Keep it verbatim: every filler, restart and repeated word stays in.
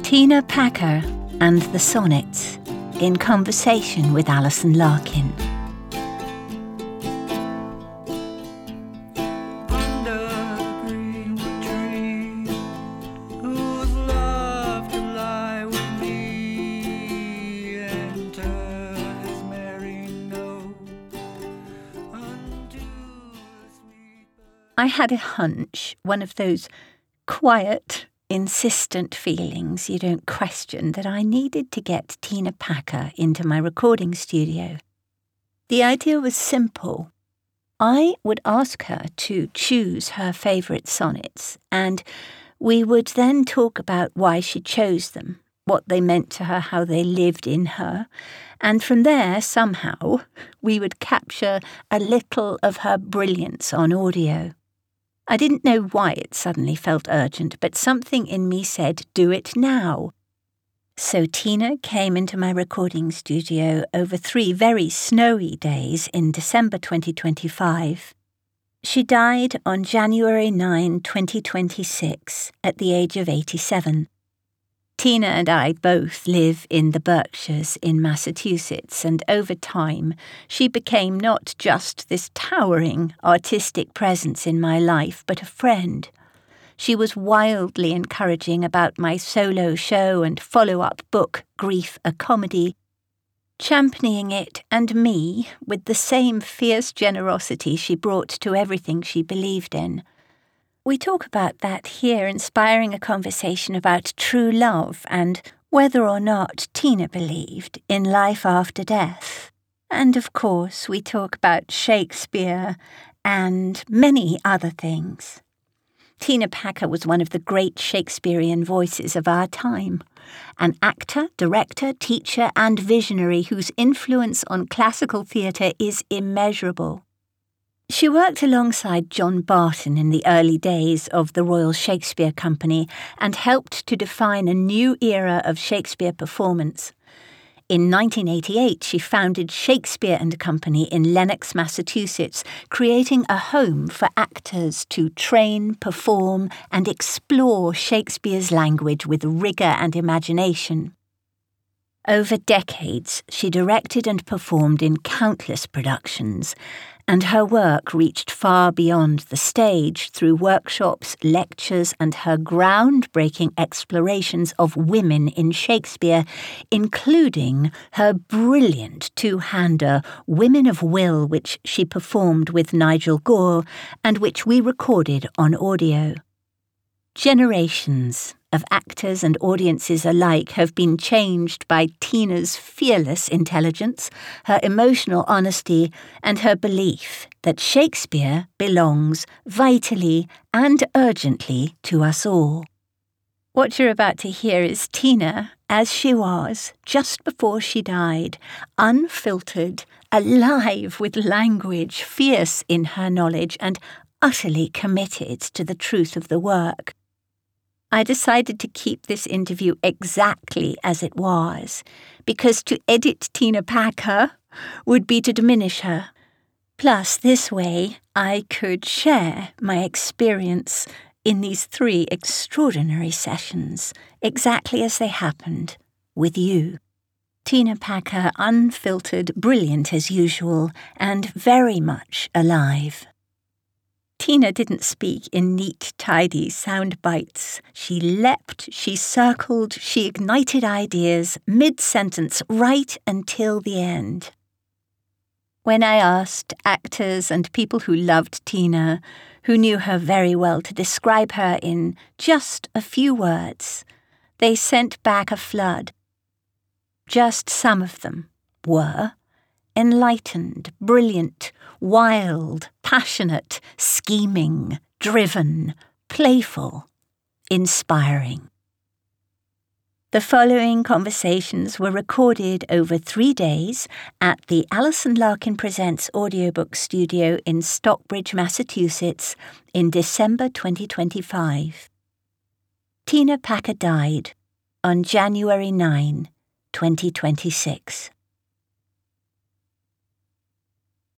Tina Packer and the Sonnets, in conversation with Alison Larkin. I had a hunch, one of those quiet, insistent feelings you don't question, that I needed to get Tina Packer into my recording studio. The idea was simple. I would ask her to choose her favourite sonnets, and we would then talk about why she chose them, what they meant to her, how they lived in her, and from there, somehow, we would capture a little of her brilliance on audio. I didn't know why it suddenly felt urgent, but something in me said, do it now. So Tina came into my recording studio over three very snowy days in December twenty twenty-five. She died on January ninth, twenty twenty-six, at the age of eighty-seven. Tina and I both live in the Berkshires in Massachusetts, and over time she became not just this towering artistic presence in my life, but a friend. She was wildly encouraging about my solo show and follow-up book, Grief, a Comedy, championing it and me with the same fierce generosity she brought to everything she believed in. We talk about that here, inspiring a conversation about true love and whether or not Tina believed in life after death. And of course, we talk about Shakespeare and many other things. Tina Packer was one of the great Shakespearean voices of our time, an actor, director, teacher, and visionary whose influence on classical theatre is immeasurable. She worked alongside John Barton in the early days of the Royal Shakespeare Company and helped to define a new era of Shakespeare performance. In nineteen eighty-eight, she founded Shakespeare and Company in Lenox, Massachusetts, creating a home for actors to train, perform, and explore Shakespeare's language with rigour and imagination. Over decades, she directed and performed in countless productions, and her work reached far beyond the stage through workshops, lectures, and her groundbreaking explorations of women in Shakespeare, including her brilliant two-hander Women of Will, which she performed with Nigel Gore and which we recorded on audio. Generations of actors and audiences alike have been changed by Tina's fearless intelligence, her emotional honesty, and her belief that Shakespeare belongs vitally and urgently to us all. What you're about to hear is Tina as she was just before she died, unfiltered, alive with language, fierce in her knowledge, and utterly committed to the truth of the work. I decided to keep this interview exactly as it was, because to edit Tina Packer would be to diminish her. Plus, this way, I could share my experience in these three extraordinary sessions, exactly as they happened, with you. Tina Packer, unfiltered, brilliant as usual, and very much alive. Tina didn't speak in neat, tidy sound bites. She leapt, she circled, she ignited ideas, mid-sentence, right until the end. When I asked actors and people who loved Tina, who knew her very well, to describe her in just a few words, they sent back a flood. Just some of them were enlightened, brilliant, wild, passionate, scheming, driven, playful, inspiring. The following conversations were recorded over three days at the Alison Larkin Presents audiobook studio in Stockbridge, Massachusetts in December twenty twenty-five. Tina Packer died on January ninth, twenty twenty-six.